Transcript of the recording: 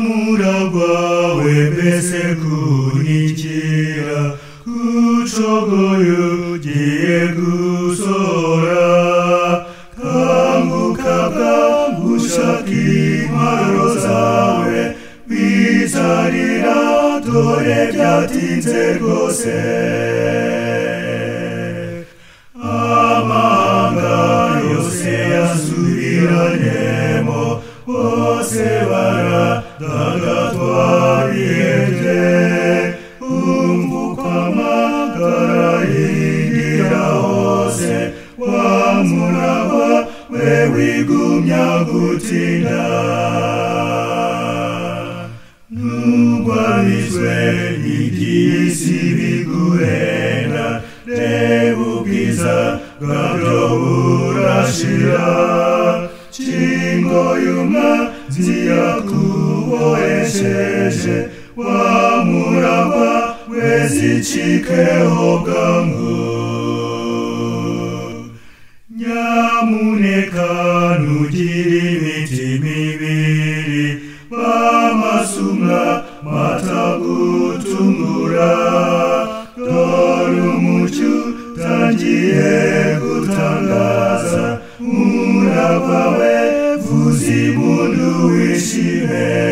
muragwa wembese kunikira kucogoye ugiye gusora kanguka bwangushaka intwaro zawe bizarira dore byatinze rwose amanga yose yasubiranyemo bose baradagadwa bihebye umva uko amagara yigira hose wamuragwa we wigumya gutinda nugwabizwe n'iby'isi biguhenda reba ubwiza bwabyo burashira shingo y'umwanzi yakubohesheje wamuragwa we zicikeho bwangu nyamuneka ntugire imitima ibiri b'amasumwa matagutungura dore umucyo utangiye gutangaza muragwa we vuza impundu wishime